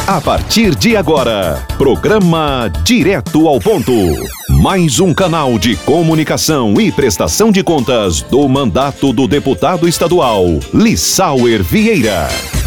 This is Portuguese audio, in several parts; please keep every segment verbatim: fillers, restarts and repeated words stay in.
A partir de agora, programa Direto ao Ponto. Mais um canal de comunicação e prestação de contas do mandato do deputado estadual Lissauer Vieira.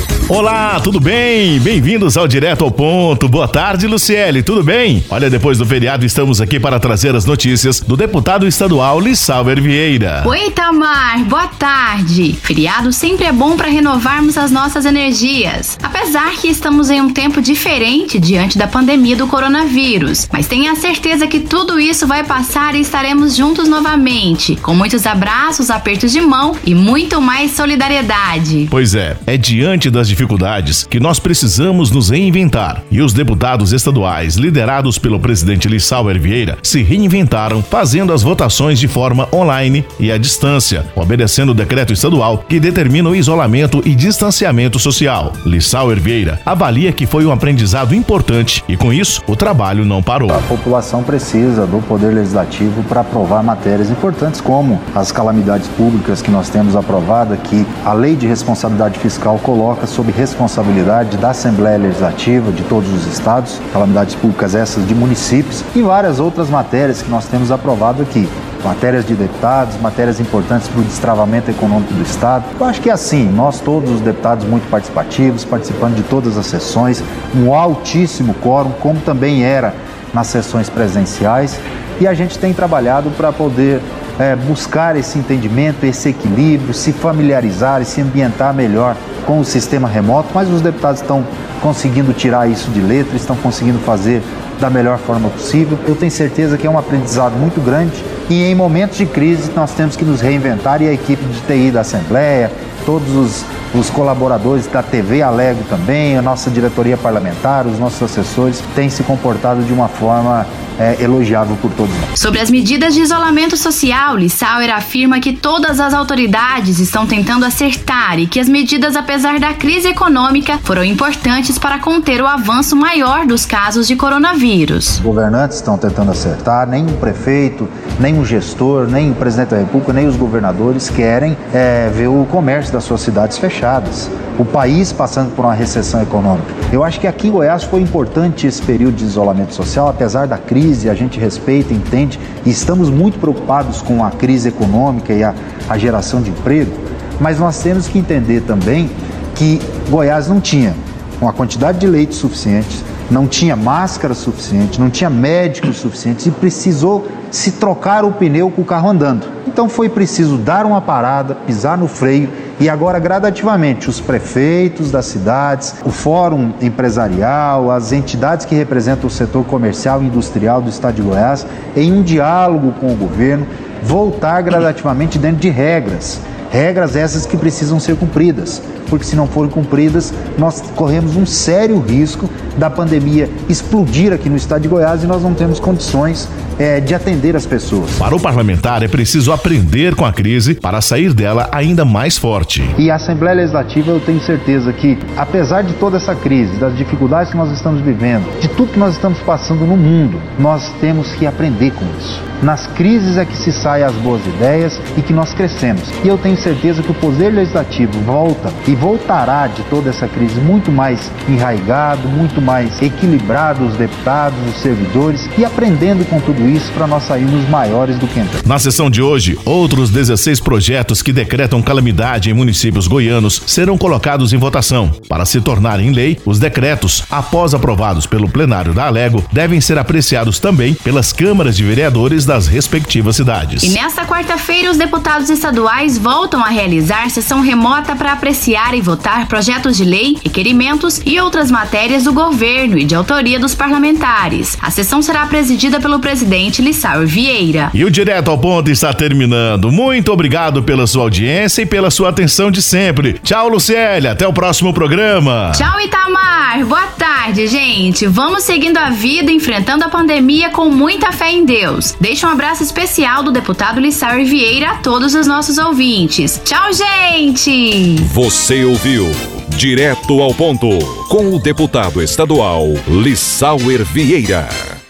Olá, tudo bem? Bem-vindos ao Direto ao Ponto. Boa tarde, Luciele, tudo bem? Olha, depois do feriado estamos aqui para trazer as notícias do deputado estadual Lissauer Vieira. Oi, Itamar, boa tarde. Feriado sempre é bom para renovarmos as nossas energias. Apesar que estamos em um tempo diferente diante da pandemia do coronavírus, mas tenha certeza que tudo isso vai passar e estaremos juntos novamente, com muitos abraços, apertos de mão e muito mais solidariedade. Pois é, é diante das dificuldades que nós precisamos nos reinventar. E os deputados estaduais, liderados pelo presidente Lissauer Vieira, se reinventaram fazendo as votações de forma online e à distância, obedecendo o decreto estadual que determina o isolamento e distanciamento social. Lissauer Vieira avalia que foi um aprendizado importante e, com isso, o trabalho não parou. A população precisa do Poder Legislativo para aprovar matérias importantes como as calamidades públicas que nós temos aprovada, que a Lei de Responsabilidade Fiscal coloca sob responsabilidade da Assembleia Legislativa de todos os estados, calamidades públicas essas de municípios e várias outras matérias que nós temos aprovado aqui. Matérias de deputados, matérias importantes para o destravamento econômico do Estado. Eu acho que é assim, nós todos os deputados muito participativos, participando de todas as sessões, um altíssimo quórum, como também era nas sessões presenciais, e a gente tem trabalhado para poder é, buscar esse entendimento, esse equilíbrio, se familiarizar e se ambientar melhor com o sistema remoto, mas os deputados estão conseguindo tirar isso de letra, estão conseguindo fazer da melhor forma possível. Eu tenho certeza que é um aprendizado muito grande e em momentos de crise nós temos que nos reinventar, e a equipe de T I da Assembleia, todos os, os colaboradores da T V Alego também, a nossa diretoria parlamentar, os nossos assessores têm se comportado de uma forma É, elogiável por todos nós. Sobre as medidas de isolamento social, Lissauer afirma que todas as autoridades estão tentando acertar e que as medidas, apesar da crise econômica, foram importantes para conter o avanço maior dos casos de coronavírus. Os governantes estão tentando acertar, nem o prefeito, nem o gestor, nem o presidente da República, nem os governadores querem é, ver o comércio das suas cidades fechadas, o país passando por uma recessão econômica. Eu acho que aqui em Goiás foi importante esse período de isolamento social, apesar da crise, a gente respeita, entende, e estamos muito preocupados com a crise econômica e a, a geração de emprego, mas nós temos que entender também que Goiás não tinha uma quantidade de leitos suficientes, não tinha máscara suficiente, não tinha médicos suficientes e precisou se trocar o pneu com o carro andando. Então foi preciso dar uma parada, pisar no freio e agora gradativamente os prefeitos das cidades, o fórum empresarial, as entidades que representam o setor comercial e industrial do estado de Goiás, em um diálogo com o governo, voltar gradativamente dentro de regras. Regras essas que precisam ser cumpridas, porque se não forem cumpridas, nós corremos um sério risco da pandemia explodir aqui no estado de Goiás e nós não temos condições é, de atender as pessoas. Para o parlamentar é preciso aprender com a crise para sair dela ainda mais forte. E a Assembleia Legislativa, eu tenho certeza que, apesar de toda essa crise, das dificuldades que nós estamos vivendo, de tudo que nós estamos passando no mundo, nós temos que aprender com isso. Nas crises é que se saem as boas ideias e que nós crescemos. E eu tenho certeza que o Poder Legislativo volta e voltará de toda essa crise muito mais enraizado, muito mais equilibrado, os deputados, os servidores, e aprendendo com tudo isso para nós sairmos maiores do que entramos. Na sessão de hoje, outros dezesseis projetos que decretam calamidade em municípios goianos serão colocados em votação. Para se tornarem lei, os decretos, após aprovados pelo plenário da Alego, devem ser apreciados também pelas câmaras de vereadores das respectivas cidades. E nesta quarta-feira, os deputados estaduais voltam a realizar sessão remota para apreciar e votar projetos de lei, requerimentos e outras matérias do governo e de autoria dos parlamentares. A sessão será presidida pelo presidente Lissauer Vieira. E o Direto ao Ponto está terminando. Muito obrigado pela sua audiência e pela sua atenção de sempre. Tchau, Luciele. Até o próximo programa. Tchau, Itamar. Boa tarde, gente. Vamos seguindo a vida, enfrentando a pandemia com muita fé em Deus. Deixa um abraço especial do deputado Lissauer Vieira a todos os nossos ouvintes. Tchau, gente! Você ouviu Direto ao Ponto com o deputado estadual Lissauer Vieira.